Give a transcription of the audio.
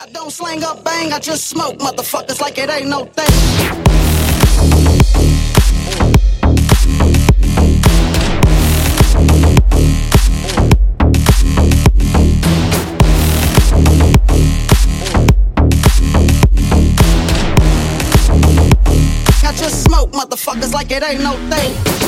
I don't slang up bang, I just smoke motherfuckers like it ain't no thing. I just smoke motherfuckers like it ain't no thing.